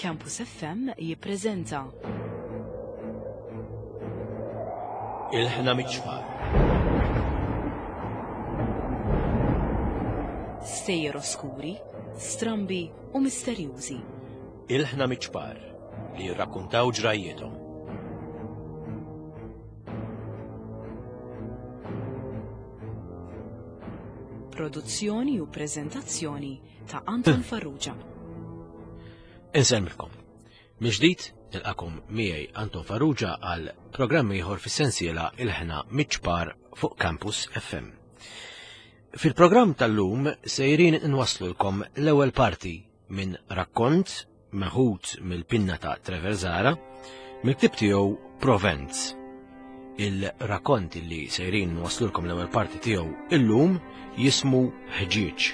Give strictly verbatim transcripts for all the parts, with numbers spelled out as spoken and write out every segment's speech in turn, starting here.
Campus F M jippreżenta Il-ħna miċfar. Stejjer oskuri, strambi u misterjużi. Il-ħna miċfar li jirrakkuntaw ġrajjietom. Produzzjoni u preżentazzjoni ta' Anton Farrugia. Insemmilkom. Miġdid nilqakom miegħi Anton Farrugia għal programm ieħor fis-sensiela Il-ħna miċfar fuq Campus F M. Fil-programm tal-lum sejrin nwaslulkom l-ewwel parti minn rakkont meħud mill-pinna ta' Trevor Zara mill-ktieb tiegħu Provence. Il-rakkont li sejrin nwaslulkom l-ewwel parti tiegħu illum jismu Ħġieġ.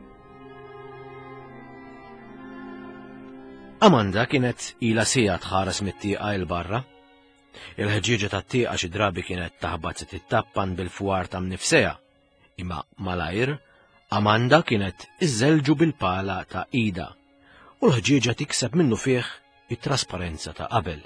Amanda kienet ila sija tħares mit-tieqa il barra. Il-ħġieġa tat-tieqa xi drabi kienet taħbad se tittappan bil-fwar ta' mnifseha, imma malajr Amanda kienet iżżelġu bil-pala ta' ida u l-ħġieġa tikseb minnu fih it-trasparenza ta' qabel.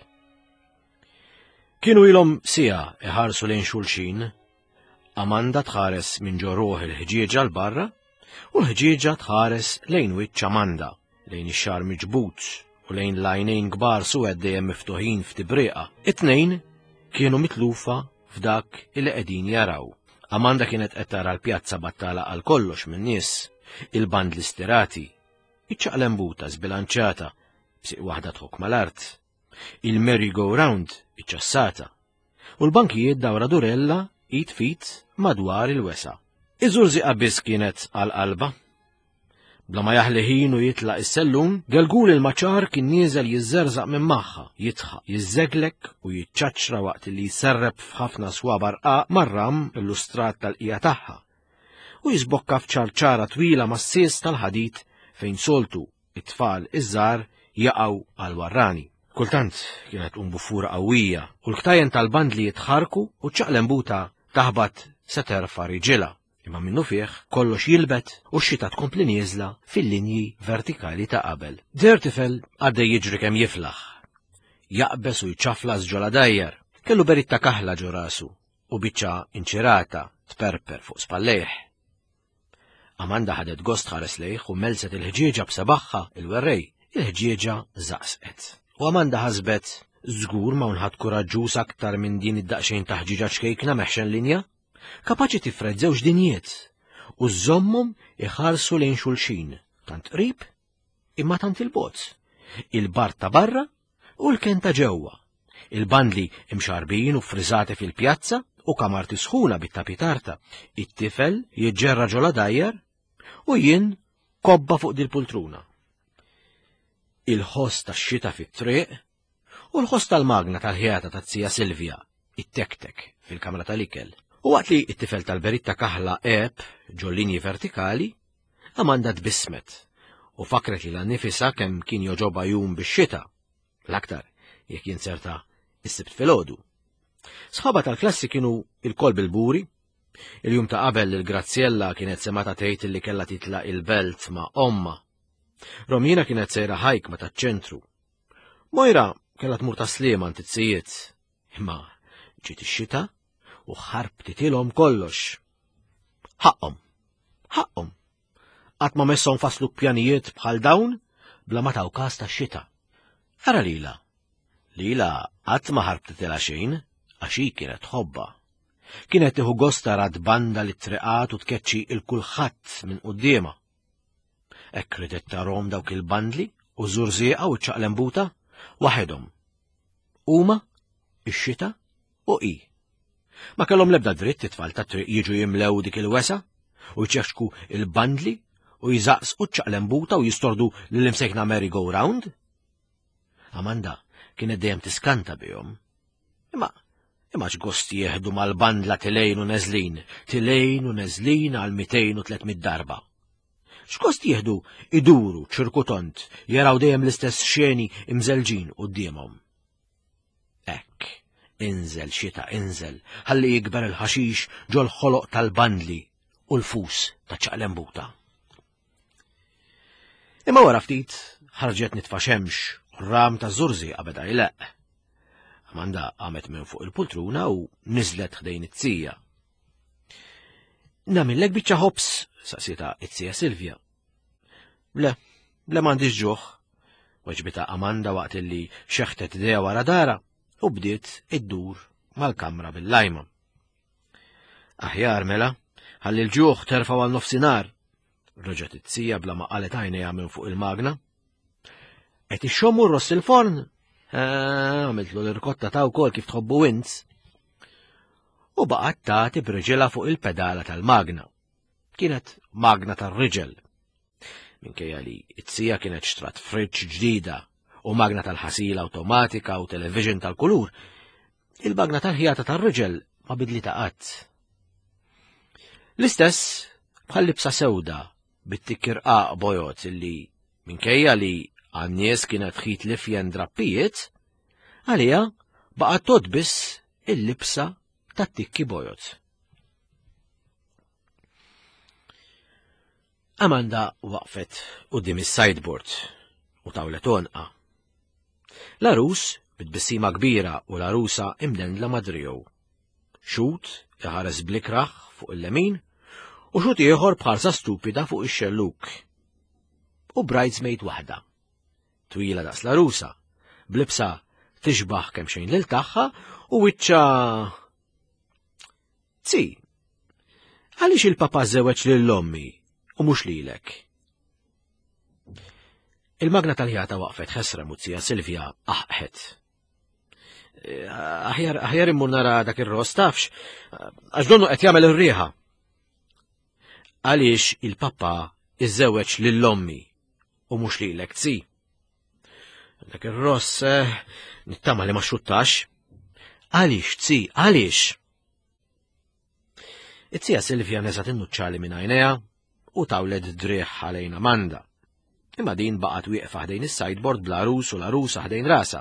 Kienu ilhom sija iħarsu lejn xulxin. Amanda tħares minn ġorruħ il-ħġieġa l-barra u l-ħġieġa tħares lejn wiċċ Amanda, lejn ix-xar miġbut u lejn lajnejn kbar suwed dejjem miftuħin f'tibrieqa. It-tnejn kienu mitlufa f'dak il qegħdin jaraw. Amanda kienet qed tara l-pjazza battala għal kollox minn nies, il-band l-istirati, iċ-ċaqlembuta żbilanċjata b'siq waħda tħok mal-art, il-merry-go-round iċċassata u l-bankijiet dawra durella id fit madwar il-wesa. Iżurżiqa biss kienet għal-qalba. Bla ma jaħli ħin u jitlaq is-sellum, Gelgul il-maċar kien nieżel jiżżerżaq minn magħha, jitħaq, jiżżeglek u jiċċaċċra waqt li jserreb f'ħafna swabar qa marram illustrat tal-qija tagħha u jisbokka f'ċarċara twila mas-sies tal-ħadid fejn soltu it-tfal iż-żgħar jaqgħu għal-warrani. Kultant kienet umbufura qawwija u l-ktajjen tal-band li jitħarku u ċaqlembuta taħbad se terfa' riġilha. Imma minnu fih kollox jilbet u x-xita tkompli nieżla fil-linji vertikali ta' qabel. Der tifel għaddej jiġri kemm jiflaħ. Jaqbes u jċaflas ġola dajjar, kellu beritta kaħla ġo rasu u biċċa inċirata tperper fuq spallejh. Amanda ħadet gost ħares lejh u melset il-ħġieġa b'sabaħħa il-werrej, il-ħġieġa żaqsqet. U Amanda ħasbet żgur ma nħadd kuraġġuż aktar minn din id-daqsxejn ta' ħġieġa xkejkna meħxen linja? Kapaċi tifred żewġ dinjiet u żommhom iħarsu lejn xulxin, tant qrib imma tant il-bogħod, il-bar ta' barra u l-kien ta' ġewwa, il-bandli imxarbin u friżati fil-pjazza u kamarti sħuna bit-tapitarta, it-tifel jiġġerra ġola dajjar u jien kobba fuq dil-pultruna. Il-ħoss tax-xita fit-triq u l-ħoss tal-magna tal-ħjata tat-tija Silvja, it-tektek fil-kamra tal-ikel. U waqt li it-tifel tal-beritta kaħla eb ġollinji vertikali, Amanda tbissmet u fakret li l-nifisa kemm kien joġobha jum bix-xita, l-aktar jekk jinserta is-sibt filgħodu. Sħaba tal-klassi kienu il-kol bil-buri, il-jum ta' qabel il-Grazzjella kienet semata tgħid li kellha titlaq il-belt ma' omma. Romina kienet sejra ħajk ma' taċ-ċentru. Mojra kellha tmur ta' Sliema tizzijiet, imma ġiet ix-xita u ħarbtitilhom kollox. Ħaqhom, ħaqhom. Qatt ma messhom faslu pjanijiet bħal dawn bla ma taw każ tax-xita. Ara lila. Lila qatt ma ħarbtitilha xejn għax hi kienet tħobba. Kienet tieħu gost tara banda li triqat u tkeċċi il-kulħadd minn qudiemha. Hekk ridet tarahom dawk il-bandli u żurzieqa u ċaqlembuta waħedhom. Huma, ix-xita u hi. Ma kellhom l-ebda dritt it-tfal ta' triq jiġu jimlew dik il-wesa u jċeħxku il-bandli u jżaqsqu ċaqlembuta u jistordu lill-imsejħna merry-go-round? Amanda kienet dejjem tiskanta bihom. Imma imma x'gost jieħdu mal-bandla tilejn u neżlin, tilejn u neżlin għal mitejn u tlietmit darba. X'gost jieħdu iduru ċirkutont jaraw dejjem l-istess xeni imżelġin qudiemhom. Hekk. Inżel xita, inżel, ħalli jikber il-ħaxix ġol ħoloq tal-bandli u l-fus ta' ċaqlembuta. Imma wara ftit ħarġet nitfa' xemx ram ta' żurżieqa beda jleq. Amanda qamet minn fuq il-pultruna u niżlet ħdejn it-tija. Namillek biċċa ħobs, saqsita it-tija Silvja. Le, le m'għandix ġuħ, weġbita Amanda waqt illi xeħtet idejha wara dara u bdiet iddur mal-kamra bil-lajma. Aħjar mela, ħalli l-ġuħ terfa' għal nofsinhar, reġgħet it-tija bla ma qalet għajnejha minn fuq il-magna. Qed ixxommu r-ross il-forn? Għamiltlu l-irkotta ta' wkoll kif tħobbu int. U baqgħet tagħti b'riġilha fuq il-pedala tal-magna. Kienet magna tar-riġel. Minkejja li it-tija kienet xtrat friġġ ġdida u magna tal-ħasil awtomatika u television tal-kulur, il-magna tal-ħjata tar-riġel ma bidli ta' qatt. L-istess bħal libsa sewda bit-tikkirqaq bojot illi minkejja li għan-nies kienet ħit lifjen drappijiet, għalija baqgħet tgħod biss il-libsa tat-tikki bojot. Amanda waqfet quddiem is-sideboard u tawlet onqa. L-arus bit-bissima kbira u l-arusa imdendla madrijow. Xut iħares blikraħ fuq il-lemin u xut ieħor bħarsa stupida fuq ix-xelluk. U bridesmaid waħda, twila daqs l-arusa, blibsa tixbaħ kemm xejn lil tagħha u wiċċa. Tzi, għaliex il-papa żewweġ lill-ommi u mhux lilek? Il-magna tal-ħjata waqfet ħesra muzzija Silvja aħħet. Aħjar aħjar immur nara dak ir-ros tafx, għax donnu qed jagħmel ir-rieħa. Għaliex il-papa iżżewweġ lill-ommi u mhux lilek tzi. Dak ir-ross nittama li ma xruttax. Għaliex tzi, għaliex? It-tija Silvja neżat in-nuċċali minn għajnejha u tawlet drieħ għalejn Amanda. Imma din baqgħet wieqfa ħdejn is-sideboard bl-arus u l-arusa ħdejn rasa.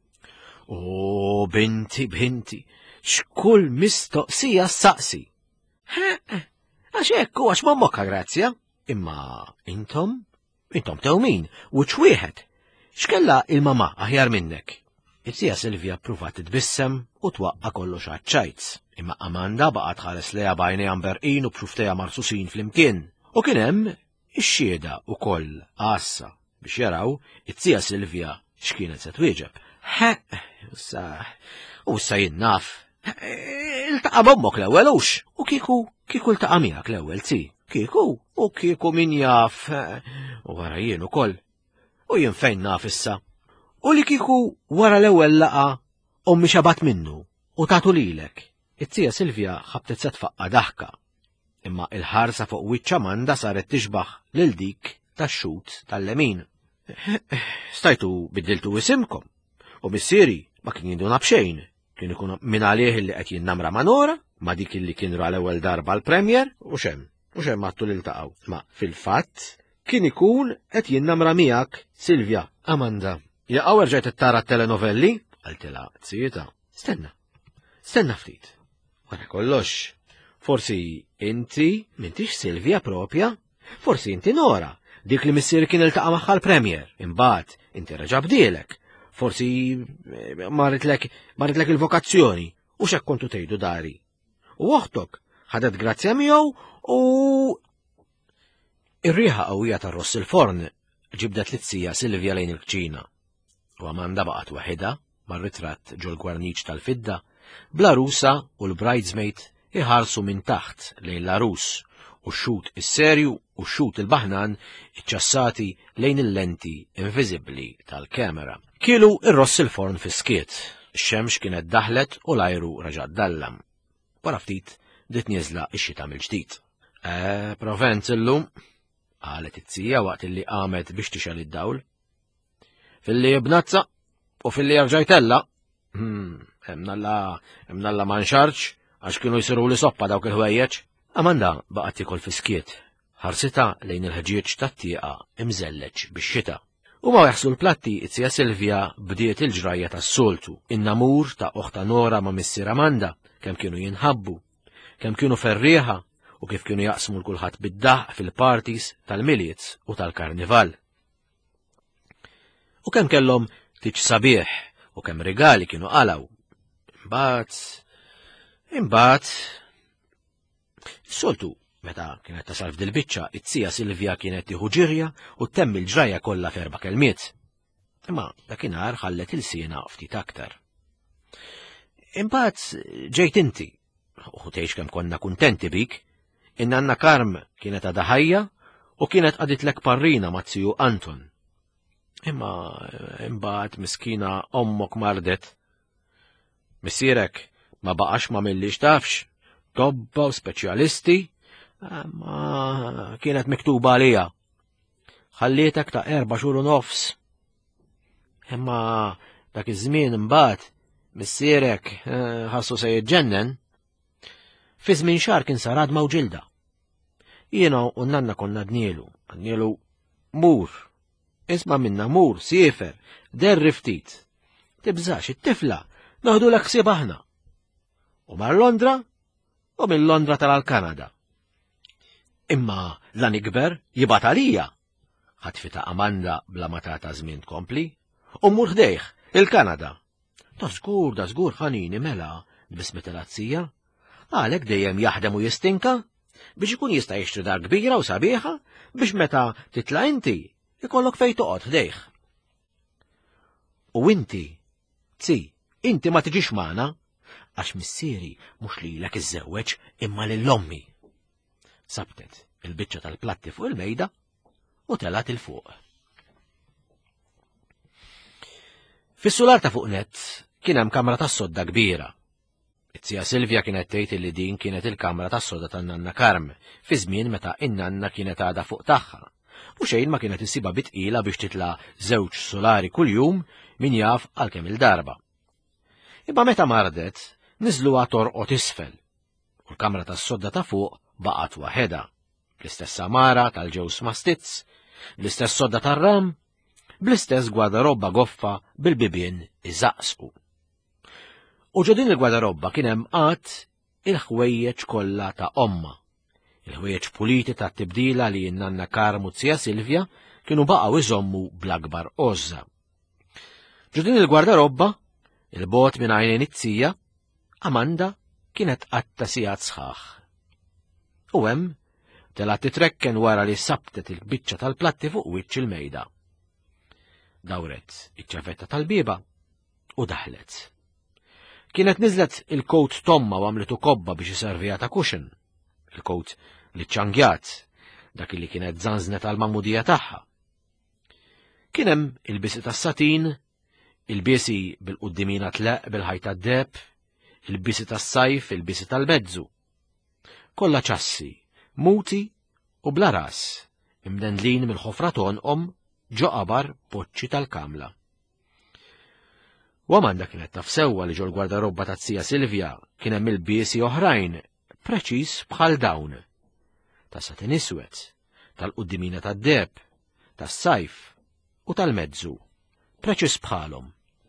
O binti, binti, x'kull mistoqsija saqsi. Għax hekk u għax mommokka grazzja. Imma intom, intom tewmin, wiċċ wieħed. X'kella il-mama aħjar minnek? It-tija Silvja pruvat titbissem u twaqqa kollox għaċ-ċajts, imma Amanda baqgħet tħares lejha b'għajnejha mberqin u b'xuftejha marsusin flimkien. U kien hemm ix-xhieda wkoll għassa biex jaraw it-tija Silvja x'kienet se twieġeb. Ħe, issa, u issa jien naf. Iltaqa' b'ommok l-ewwel hux, u kieku kieku iltaqa' miegħek l-ewwel tzi. Kieku, u kieku min jaf, u wara jien ukoll. U jien fejn naf issa. U li kieku wara l-ewwel laqa ommi xabat minnu u tagħtu lilek. It-tija Silvja ħabtet se tfaqqa daħka, imma il-ħarsa fuq wiċċ Amanda saret tixbaħ lil dik tax-xut tal-lemin. Stajtu biddiltu isimkom, u missieri ma kien jinduna b'xejn, kien ikun minn għalih li qed jinnamra ma' Nora, ma' dik illi kien ra l-ewwel darba l-Premier, u xem, u xem għattu liltaqgħu. Ma fil-fatt kien ikun qed jinnamra miegħek Silvja. Amanda, jaqgħu rġajt ittara t-telenovelli? Għaltilha tzieta. Stenna, stenna ftit. Wara kollox, forsi inti m'intix Silvja propja? Forsi inti Nora, dik li missier kien iltaqa' magħha l-Premier, imbagħad inti reġa' bdielek. Forsi marritlek marritlek il-vokazzjoni u x'hekk kontu tgħidu dari. U oħtok ħadet grazzja miegħu u ir-rieħa qawwija tar-ross il-forn ġibdet li-tija Silvja lejn il-kċina. U Amanda baqgħet waħedha mar-ritratt ġol gwarniċ tal-fidda, bl-arusa u l-bridesmaid iħarsu minn taħt lejn l-arus u x-xut is-serju u x-xut il-baħnan iċċassati lejn il-lenti inviżibbli tal-kamera. Kielu ir-ross il-forn fis-skiet, ix-xemx kienet daħlet u l-ajru raġa' dallam. Wara ftit dit nieżla x-xita mill-ġdid. Eh, provent illum, qalet it-tija waqt illi qamet biex tixel id-dawl. Filli bnazza u filli rġajtella. Hmm, hemmnalla hemmnalla ma nxarx għax kienu jsiru li soppa dawk il-ħwejjeġ. Amanda baqgħet tikol fiskiet, ħarsita lejn il-ħġieġ tat-tieqa imżelleġ bix-xita. U ma jaħsu l-platti it-tija Silvja bdiet il-ġrajja tas-soltu, in-namur ta' oħta Nora ma' missier Amanda, kemm kienu jinħabbu, kemm kienu ferrieħa u kif kienu jaqsmu l-kulħadd bid-daħq fil-parties tal-miliets u tal-karnival. U kemm kellhom ftit sabiħ u kemm regali kienu qalaw. Imbagħad imbagħad soltu meta kienet tasal f'dil biċċa, it-tija Silvja kienet tieħu ġirja u temm il-ġrajja kollha f'erba' kelmiet. Imma dakinhar ħallet il-siena ftit aktar. Imbagħad ġejt inti, u tgħix kemm konna kuntenti bik, in-Nanna Karm kienet għadha ħajja u kienet qaditlek parrina ma' tiju Anton. Imma imbagħad miskina ommok mardet. Missierek ma baqax ma millix tafx, tobba u speċjalisti, ma kienet miktuba għalija. Ħallietek ta' erba' xhur u nofs. Imma dak iż-żmien imbagħad missierek ħassu se jiġġennen. Fi żmien xahar kien sar għadma u ġilda. Jiena u Nanna konna dnielu, dnielu mur. Isma' minna mur, siefer, derri ftit. Tibżax it-tifla, naħdu l ħsieb aħna. U mar Londra, u minn Londra tal-Kanada. Imma lan ikber jibat għalija. Ħatfita Amanda bla ma tagħta żmien tkompli, u mmur ħdejh il-Kanada. Ta' żgur da żgur ħanini mela bismet il-azzija, għalhekk dejjem jaħdem u jistinka biex ikun jista' jixtri dar kbira u sabiħa biex meta titla' inti ikollok fejn toqgħod ħdejh. U inti, tzi, inti ma tiġix magħna għax missieri mhux lilek iżżewweġ imma lill-ommi. Sabtet il-biċċa tal-platti fuq il-mejda u telat il-fuq. Fis-sular ta' fuq nett kien hemm kamra tas-sodda kbira. It-tija Silvja kienet tgħid li din kienet il-kamra tas-sodda tan-Nanna Karm fi żmien meta in-Nanna kienet għadha fuq tagħha. U xejn ma kienet isiba bitqila biex titla' żewġ solari kuljum min jaf għalkemm il-darba. Imma meta mardet niżluha torqod isfel u l-kamra tas-sodda ta' fuq baqgħet waħedha, bl-istess samara tal-ġews mastizz, bl-istess sodda tar-ram, bl-istess gwadarobba goffa bil-bibien iżaqsqu. U ġodin il-gwadarobba kien hemm qatt il-ħwejjeġ kollha ta' omma, il-ħwejjeġ puliti ta' tibdila li n-Nanna Karm u t-tija Silvja kienu baqgħu iżommu bl-akbar għożża. Ġodin il-gwadarobba, il-bogħod minn għajnejn it-tija, Amanda kienet qatta sigħat sħaħ. U hemm tela titrekken wara li sabtet il-biċċa tal-platti fuq wiċċ il-mejda. Dawret iċ-ċavetta tal-biba u daħlet. Kienet niżlet il-kowt tomma u għamletu kobba biex iservija ta' kuxin, il-kowt li ċangjat, dak li kienet żanżnet għal-mammudija tagħha. Kien hemm il-bisi tas-satin, il-bisi bil-quddimina tleq bil-ħajta d-deb, il-bisi tas-sajf, il-bisi tal-mezzu. Kolla ċassi, muti u bla ras, imdendlin mill-ħofra tonqom ġo qabar poċċi tal-kamla. U Amanda kienet taf sewwa li ġol gwardarobba ta' tija Silvja kien hemm il-biesi oħrajn preċiż bħal dawn. Ta' satin iswed, tal-quddimina tad-deb, tas-sajf u tal-mezzu, preċiż bħalhom.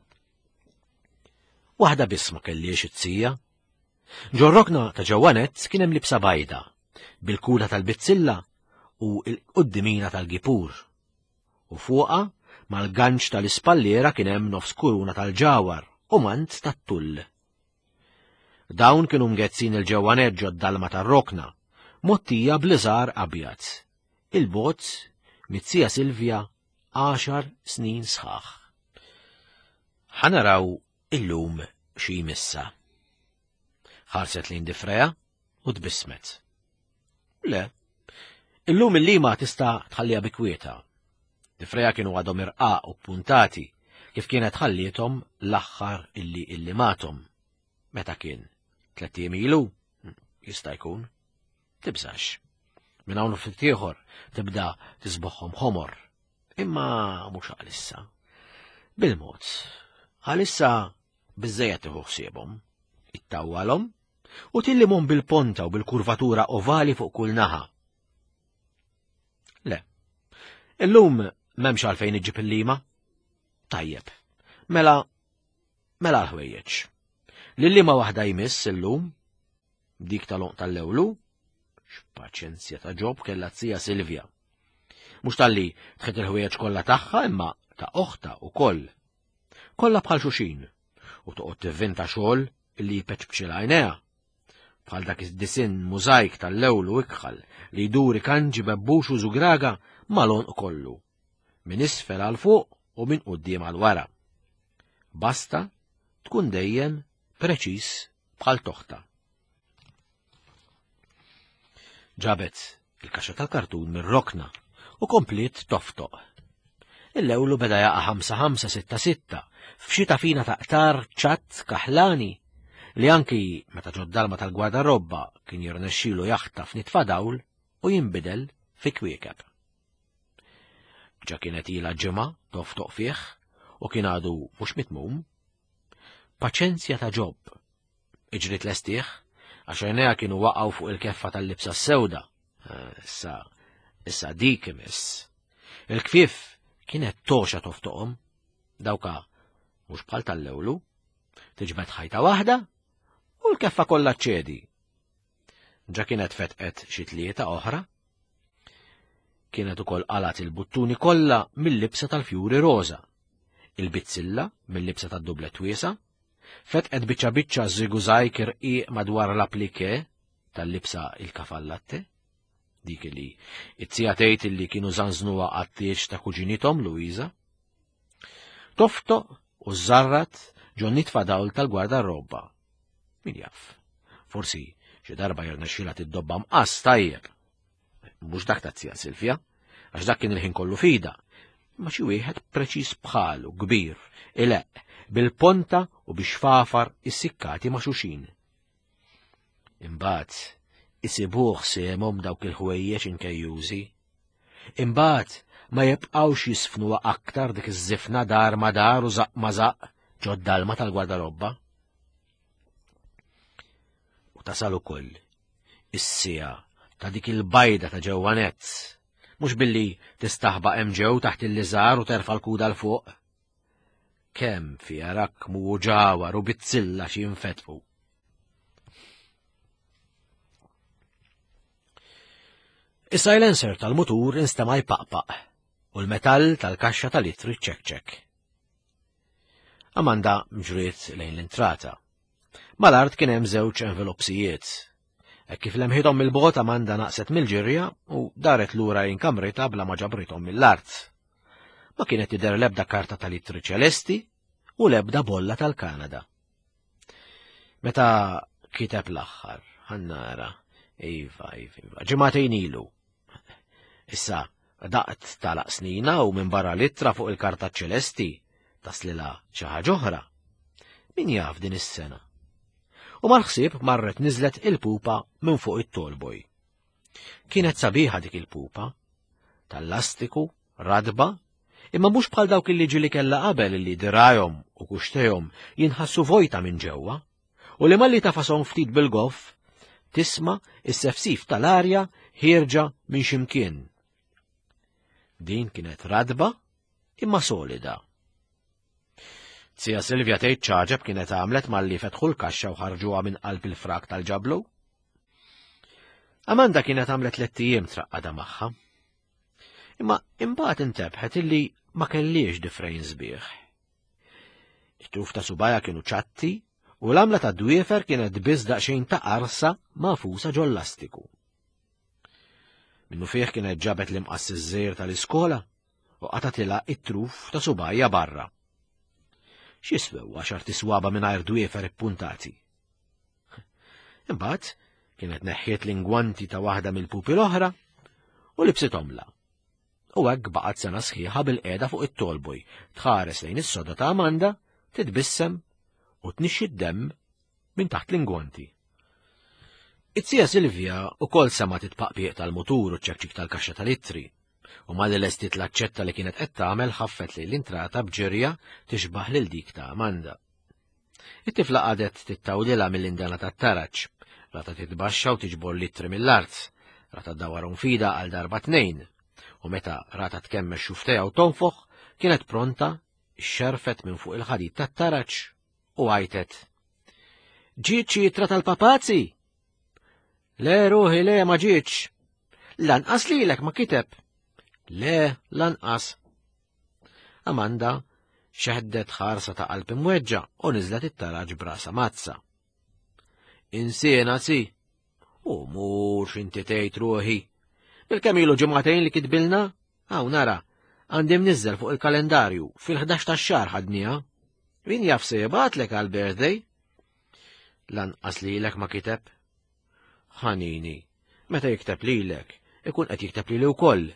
Waħda biss ma kellix it-tija. Ġorrokna ta' ġewwanet kien hemm libsa bajda, bil-kula tal-bizzilla u l-quddimina tal-gipur. U fuqha mal-ganċ tal-ispalliera kien hemm nofs kuruna tal-ġawar u mant tat-tull. Dawn kienu mgezzin il-ġewwanet ġod-dalma tar-rokna, mottija bl-iżgħar abjad. Il-bozz mit-tija Silvja għaxar snin sħaħ. Ħanaraw illum xi missa. Ħarset lejn Difreja u tbissmet. Le, illum il-lima tista' tħallija bikwieta. Difreja kienu għadhom irqaq u puntati kif kienet ħallietom l-aħħar illi illimatom. Meta kien? Tlet ilu? Jista' jkun. Tibżax. Minn hawn ftit ieħor tibda tisboħħom ħomor. Imma mhux għalissa. Bil-mod. Għalissa biżejjed tieħu ħsiebhom, ittawwalhom u tillimhom bil-ponta u bil-kurvatura ovali fuq kull naħa. Le. Illum m'hemmx għalfejn iġġib il-lima? Tajjeb. Mela mela l-ħwejjeġ. Lil-lima waħda jmiss illum, dik tal-onq tal-lewlu, x'paċenzja ta' ġob kellha tija Silvja. Mhux talli tħed il-ħwejjeġ kollha tagħha imma ta' oħta wkoll. kollha bħal xuxin, u toqgħod tivvinta xogħol illi jpeċbċil għajnejha. Bħal dak id-disin mużajk tal-lewlu ikħal li jduri kanġi bebbux u żugraga malon kollu, minn isfel għal fuq u minn quddiem għal wara. Basta tkun dejjem preċiż bħal toħta. Ġabet il-kaxxa tal-kartun mir-rokna u komplit toftoq. Il-lewlu beda jaqa' ħamsa ħamsa sitta sitta f'xita fina ta' qtar ċatt kaħlani li anki meta ġoddalma tal-gwardarobba kien jirnexxielu jaħtaf nitfa' dawl u jinbidel fi kwiekeb. Ġa kienet ilha ġimgħa toftoq fih u kien għadu mhux mitmum. Paċenzja ta' ġobb. Iġrid lestih għax għajnejha kienu waqgħu fuq il-keffa tal-libsa s-sewda. Issa, issa dik imiss. Il-kfief kienet toxa toftoqhom, dawka mhux bħal tal-lewlu, tiġbed ħajta waħda u l-keffa kollha ċċedi. Ġa kienet fetqet xi tlieta oħra. Kienet ukoll qalat il-buttuni kollha mill-libsa tal-fjuri roża, il-bizzilla mill-libsa tad-dublet wiesa, fetqet biċċa biċċa żigużajk irqiq madwar l-appliké tal-libsa il-kafallatte, dik li it-tija tgħid illi kienu żanżnuha għat-tieġ ta' kuġinithom Luisa. Toftoq u żarrat ġo nitfa' dawl tal-gwardarobba. Min jaf, forsi xi darba jirnexxielha tiddobba mqass tajjeb. Mhux dak ta' tija Silvja, għax dak kien il-ħin kollu fida, ma xi wieħed preċiż bħalu kbir, ileq, bil-ponta u biex fafar is-sikkati ma' xuxin. Imbagħad isibuh sehemhom dawk il-ħwejjeġ inkejjużi. Imbagħad ma jibqgħux jisfnuha aktar dik iż-żifna dar ma dar u zaq ma zaq ġoddalma tal-gwardarobba. U tasal ukoll is-sija ta' dik il-bajda ta' ġewwanet, mhux billi tistaħbaq hemm ġew taħt il-liżar u terfa' l-kuda l fuq. Kemm fiha rakmu u ġawar u bizzilla xi jinfetfu. Is-silencer tal-mutur instama' jpaqpaq u l-metall tal-kaxxa tal-ittri ċekċek. Amanda mġriet lejn l-intrata. Mal-art kien hemm żewġ envelopsijiet. Hekk kif lemħithom mill-bogħod Amanda naqset mill-ġirja u daret lura jinkamrita bla ma ġabrithom mill-art. Ma kienet tidher l-ebda karta tal-ittri ċelesti u l-ebda bolla tal-Kanada. Meta kiteb l-aħħar, ħannara, iva, iva, ġimagħtejn ilu. Issa, daqt talaq snina u minn barra littra fuq il-karta ċelesti taslila xi ħaġa oħra. Min jaf din is-sena? U mal-ħsieb marret niżlet il-pupa minn fuq it-tolboj. Kienet sabiħa dik il-pupa, tal-lastiku, radba, imma mhux bħal dawk il ġili kellha qabel illi dirajhom u kuxtejhom jinħassu vojta minn ġewwa, u li malli tafasom ftit bil-goff, tisma' is-sefsif tal-arja ħierġa minn ximkien. Din kienet radba imma solida. Tija Silvja tgħid ċaġeb kienet għamlet malli fetħu l-kaxxa u ħarġuha minn qalb il-frak tal-ġablu. Amanda kienet għamlet tliet ijiem traqqada magħha. Imma imbagħad intebħet illi ma kellix difrejn sbieħ. It-tuf ta' subajja kienu ċatti u l-għamla ta' dwiefer kienet biss daqsxejn ta' qarsa magħfusa ġol-lastiku. Minnu fih kienet ġabet l-imqass iż-żejr tal-iskola u qatatilha it-truf ta' subajja barra. X'iswew għaxar tiswaba mingħajr dwiefer ippuntati. Imbagħad kienet neħħiet l-ingwanti ta' waħda mill-pupi l-oħra u libset omla. U hekk baqgħet sena sħiħa bil-qiegħda fuq it-tolboj, tħares lejn is-soda ta' Amanda, titbissem u tnixxi d-demm minn taħt l-ingwanti. It-tija Silvja ukoll sema titpaqpiq tal-mutur u ċekċik tal-kaxxa tal-ittri. U malli lestit l-aċċetta li kienet qed tagħmel ħaffet li l-intrata bġirja tixbaħ lil dik ta' Amanda. It-tifla qadet tittawlilha mill-indana tat-taraċ, rata titbaxxa u tiġbor littri mill-art, rata ddawarhom fida għal darba tnejn, u meta rata tkemmex xuftejha u tonfoħ kienet pronta xxerfet minn fuq il-ħadid tat-taraċ u għajtet. Ġietx jittra tal-papazzi? Le ruħi le ma ġietx. Lanqas lilek ma kiteb. Le, lanqas. Amanda xeħdet ħarsa ta' qalb imweġġa u niżlet it-taraġ brasa mazza. Insiena si, u mhux inti tgħid ruħi. Bil-kemm ilu ġimgħatejn li kitbilna? Hawn nara, għandi mniżżel fuq il-kalendarju fil-ħdax tax-xahar ħadniha. Min jaf se jibgħatlek għall-birthday? Lanqas lilek ma kiteb? Ħanini, meta jikteb lilek, ikun qed jikteb lili wkoll.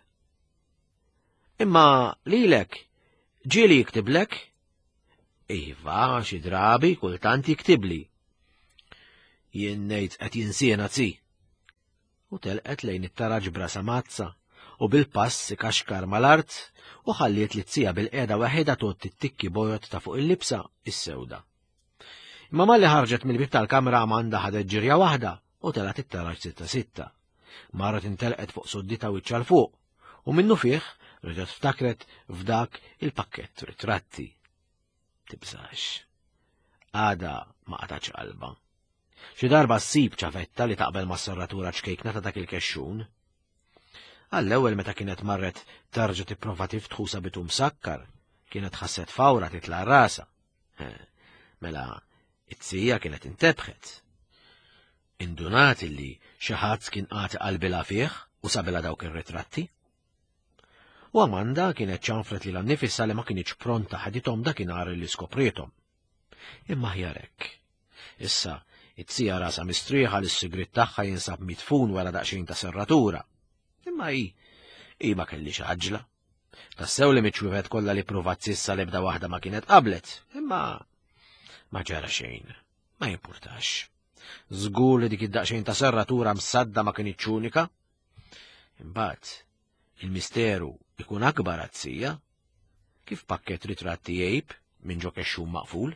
Imma lilek, ġieli jiktiblek? Iva, xi drabi kultant jiktibli. Jien ngħid qed jinsiena zi. U telqet lejn it-taraġ brasa mazza u bil-pass ikaxkar mal-art u ħalliet li tzija bil-qiegħda waħedha tot tittikki bojot ta' fuq il-libsa is-sewda. Imma malli ħarġet mill-bib tal-kamra Amanda ħadet ġirja waħda u telat it-taraġ sitta sitta. Marret intelqet fuq soddita wiċċa l fuq u minnu fih rġet ftakret f'dak il-pakkett ritratti. Tibżax. Għada ma qatax qalba. Xi darba ssib ċavetta li taqbel ma' serratura ċkejkna ta' dak il-kexxun. Għall-ewwel meta kienet marret tarġa' tipprova tiftħu sabitu msakkar, kienet ħasset fawra titla' rasa. Mela it-tsija kienet intebħet. Indunat illi xi ħadd kien qati qalbilha fih u sabilha dawk ir-ritratti. U Amanda kienet ċanfret li l-nifissa li ma kienx pronta ħadithom dakinhar li skoprietom. Imma ħjarek. Issa it-tsija rasa mistrieħa li s-sigrit tagħha jinsab mitfun wara daqsxejn ta' serratura. Imma hi hi ma kellix ħaġla. Tassew li miċċuvet kollha li pruvat sissa l-ebda waħda ma kienet qablet, imma ma ġara xejn, ma jimpurtax. Żgur li dik id-daqsxejn ta' serratura msadda ma kienitx unika. Imbagħad il-misteru ikun akbar għat-tsija, kif pakkett ritratti jgħib minn ġo kexxun maqful.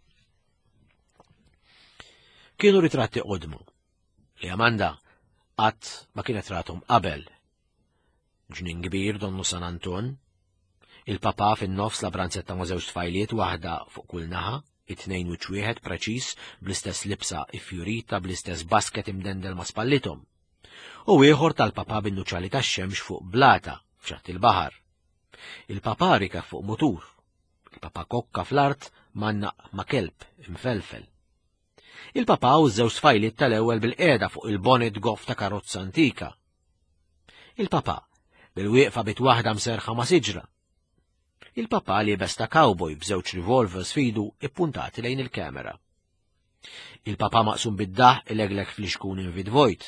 Kienu ritratti qodmu li Amanda qatt ma kienet rathom qabel. Ġnien kbir donnu San Anton, il-papa fin-nofs la branzetta ma' żewġ tfajliet waħda fuq kull naħa, it-tnejn wiċċ wieħed preċiż bl-istess libsa iffjurita bl-istess basket imdendel ma' spallithom. U ieħor tal-papa bin-nuċċali tax-xemx fuq blata f'xatt il-baħar. Il-papa rika fuq mutur, il-papa kokka fl-art mannaq ma' kelb imfelfel. Il-papa u żewġ tfajliet tal-ewwel bil-qiegħda fuq il-bonnet goff ta' karozza antika. Il-papa bil-wieqfa bit waħda mserħa ma' siġra. Il-papa li besta cowboy b'żewġ revolvers fidu ippuntati lejn il-kamera. Il-papa maqsum bid-daħ il-eglek fl-ixkun invidvojt.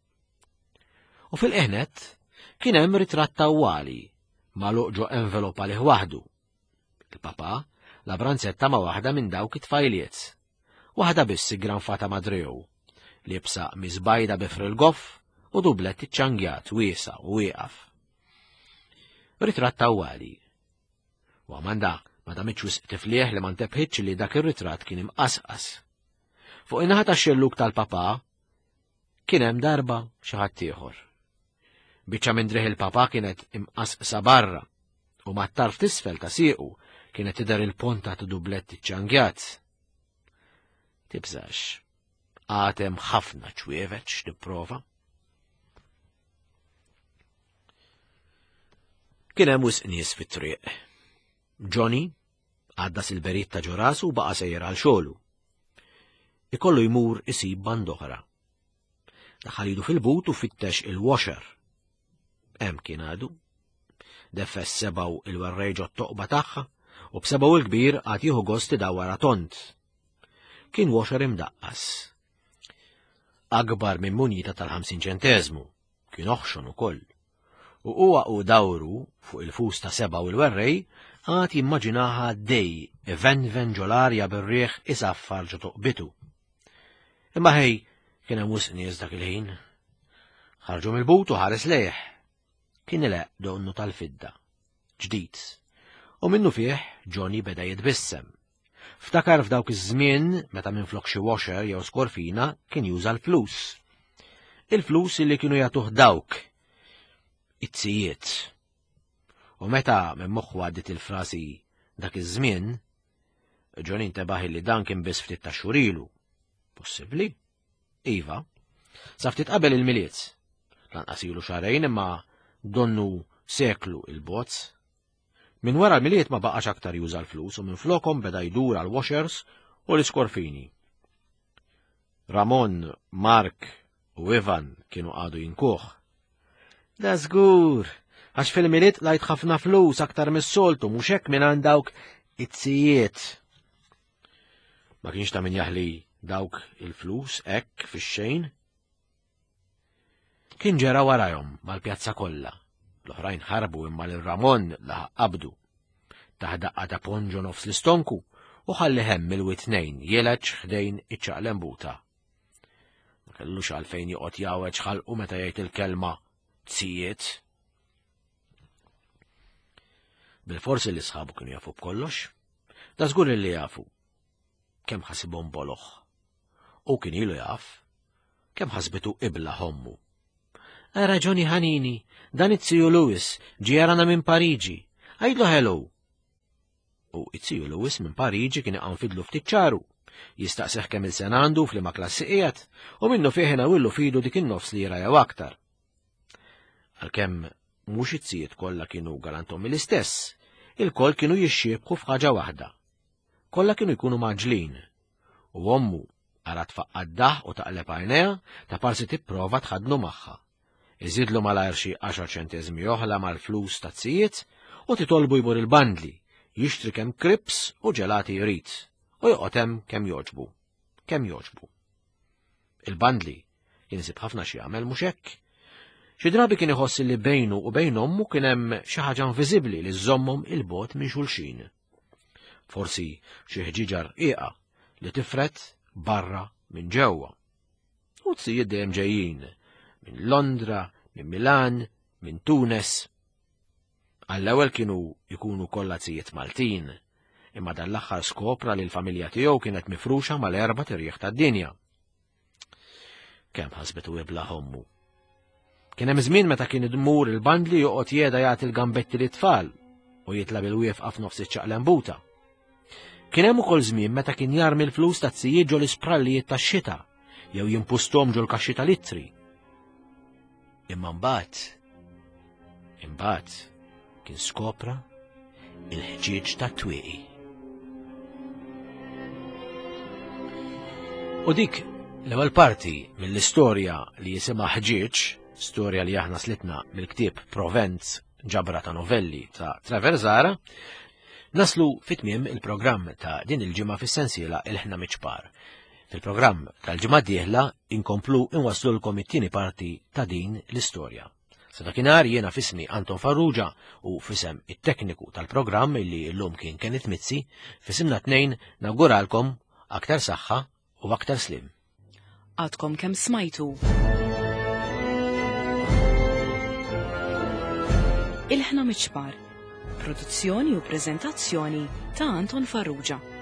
U fil-qeħnet kien hemm ritratt tawwali magħluq ġo envelopa lih waħdu. Il-papa la branzetta ma' waħda minn dawk it-tfajliet. Waħda biss granfata madrew, libsa miżbajda bifr il-goff u dublet iċċangjat wiesa u wieqaf. Ritratt tawwali. U Amanda ma damitx wisq tiflieħ li ma ntebħitx li dak ir-ritratt kien imqasqas. Fuq in-naħa tax-xelluk tal-papa kien hemm darba xi ħadd ieħor. Biċċa minn drieħ il-papa kienet imqasqsa barra u mat-tarf t'isfel ta' siequ kienet tidher il-ponta ta' dublet iċċangjat. Tibżax, għatem ħafna ċwieveċ tipprova. Kien hemm wisq nies fit-triq. Johnny għadda silberit ta' ġorasu u baqa' sejjer għal xogħlu. Ikollu jmur isib band oħra. Daħal idu fil-but u fittex il-washer. Hemm kien għadu. Defess sebaw il-werrejġa t-toqba tagħha u b'sebaw il-kbir għad jieħu gost idawwara tont. Kien washer imdaqqas. Akbar minn munjita tal-ħamsin ċentesmu, kien oħxon ukoll. U huwa u dawru fuq il-fus ta' seba' u l-werrej għad jimmaġinaha dej venven ġolarja bir-rieħ isaffar ġo toqbitu. Imma ħej kien hemm wisq nies dak il-ħin. Ħarġu mill-but u ħares lejh. Kien ileq donnu tal-fidda, ġdid. U minnu fih Johnny beda jitbissem. Ftakar f'dawk iż-żmien meta minflok xi washer jew skorfina kien juża l-flus. Il-flus illi kienu jagħtuh dawk it-tzijiet. U meta minn moħħu għaddit il-frasi dak iż-żmien, Johnny intebaħ li dan kien biss ftit ta' xurilu. Possibbli? Iva. Sa ftit qabel il-miliet. Lanqas ilu xarejn imma donnu seklu il-bozz. Min wara l-miliet ma baqax aktar juża l-flus u minflokhom beda jdur għal washers u l-iskorfini. Ramon, Mark u Ivan kienu għadu jinkuħ. Da żgur, għax fil-miliet lajt ħafna flus aktar mis-soltu mhux hekk minn għand dawk it-tzijiet. Ma kienx ta' min jaħli dawk il-flus hekk fix-xejn. Kien ġera warajhom mal-pjazza kollha. L-oħrajn ħarbu imma lil Ramon laħaq qabdu. Taħ daqqa ta' ponġo nofs l-istonku u ħalli hemm il-witnejn jeleġ ħdejn iċ-ċaqlembuta. Ma kellux għalfejn joqgħod jaweġ ħalqu meta jgħid il-kelma tzijiet. Bil-forsi li sħabu kienu jafu b'kollox, da żgur li jafu kemm ħasibhom boloħ. U kien ilu jaf kemm ħasbitu qibla ħommu. Raġuni ħanini, dan it-Siju Lewis ġierana minn Pariġi, għajdlu hello. U it-Siju Lewis minn Pariġi kien iqan fidlu ftit ċaru, jistaqseħ kemm il-sen għandu f'liema klassi qiegħed u minnu fih inawillu fidu dik in-nofs lira jew aktar. Għalkemm mhux it-tzijiet kollha kienu galantom mill-istess, il-koll kienu jixxiebħu f'ħaġa waħda. Kollha kienu jkunu maġlin u ommu ara tfaqqad daħ u taqleb għajnejha ta' parsi tipprova tħadnu magħha. Iżidlu malajr xi għaxar ċenteżmi oħla mal-flus ta' tzijiet u titolbu jbur il-bandli, jixtri kemm krips u ġelati jrid, u joqgħod hemm kemm jogħġbu, kemm jogħġbu. Il-bandli kien isib ħafna xi jagħmel mhux hekk. Xi drabi kien iħossi li bejnu u bejn ommu kien hemm xi ħaġa inviżibbli li żommhom il-bogħod minn xulxin. Forsi xi ħġiġa rqieqa li tifret barra minn ġewwa. U tzijiet dejjem ġejjin minn Londra, minn Milan, minn Tunes. Għall-ewwel kienu jkunu kollha tzijiet Maltin, imma dan l-aħħar skopra li l-familja tiegħu kienet mifruxa mal-erba' tirjieħ tad-dinja. Kemm ħasbet u ibla ħommu. Kien hemm żmien meta kien idmur il-bandli joqgħod jeda jagħti l-gambetti lit-tfal u jitlab il-wieqfa f'nofs iċ-ċaqlembuta. Kien hemm ukoll żmien meta kien jarmi l-flus ta' tzijiet ġol isprallijiet tax-xita jew jimpustom ġol kaxxi tal-ittri. Imma mbagħad, imbagħad kien skopra il-ħġieġ tat-twieqi. U dik l-ewwel parti mill-istorja li jisimha ħġieġ, storja li aħna slitna mill-ktieb Provence ġabra ta' novelli ta' Traversara, naslu fit-tmiem il-programm ta' din il-ġimgħa fis-sensiela il-ħna miċpar. Fil-programm tal-ġimgħa d-dieħla inkomplu inwaslulkom it-tieni parti ta' din l-istorja. Sa dakinhar jiena fismi Anton Farrugia u fisem it-tekniku tal-programm illi llum kien Kenneth Mizzi, fisimna tnejn nawguralkom aktar saħħa u aktar slim. Għadkom kemm smajtu. Il-ħna miċpar. Produzzjoni u preżentazzjoni ta' Anton Farrugia.